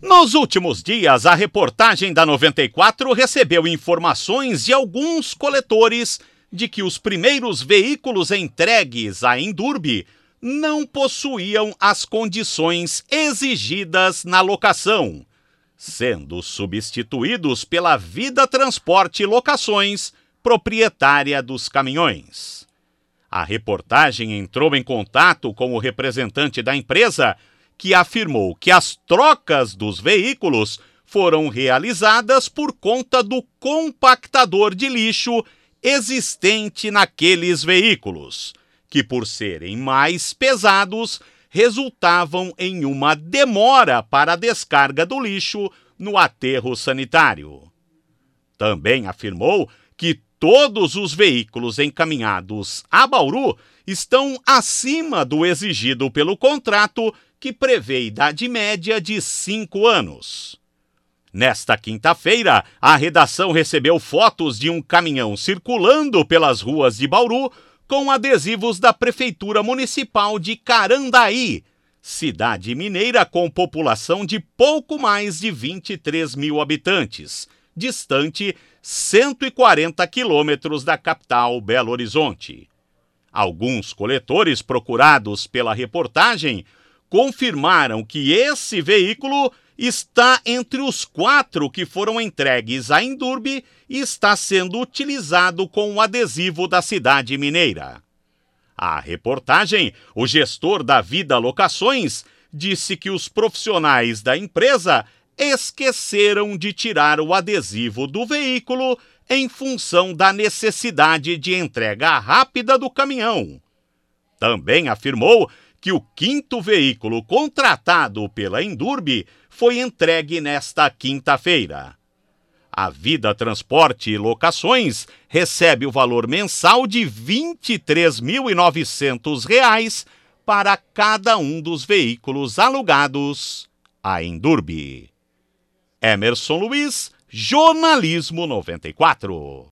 Nos últimos dias, a reportagem da 94 recebeu informações de alguns coletores de que os primeiros veículos entregues à Endurbe não possuíam as condições exigidas na locação, sendo substituídos pela Vida Transporte Locações, proprietária dos caminhões. A reportagem entrou em contato com o representante da empresa, que afirmou que as trocas dos veículos foram realizadas por conta do compactador de lixo existente naqueles veículos, que por serem mais pesados, resultavam em uma demora para a descarga do lixo no aterro sanitário. Também afirmou que todos os veículos encaminhados a Bauru estão acima do exigido pelo contrato, que prevê idade média de 5 anos. Nesta quinta-feira, a redação recebeu fotos de um caminhão circulando pelas ruas de Bauru com adesivos da Prefeitura Municipal de Carandaí, cidade mineira com população de pouco mais de 23 mil habitantes, distante 140 quilômetros da capital Belo Horizonte. Alguns coletores procurados pela reportagem confirmaram que esse veículo está entre os 4 que foram entregues à Endurbe e está sendo utilizado com o adesivo da cidade mineira. A reportagem, o gestor da Vida Locações, disse que os profissionais da empresa esqueceram de tirar o adesivo do veículo em função da necessidade de entrega rápida do caminhão. Também afirmou que o 5º veículo contratado pela Endurbe foi entregue nesta quinta-feira. A Vida Transporte e Locações recebe o valor mensal de R$ 23.900 para cada um dos veículos alugados à Endurbe. Emerson Luiz, Jornalismo 94.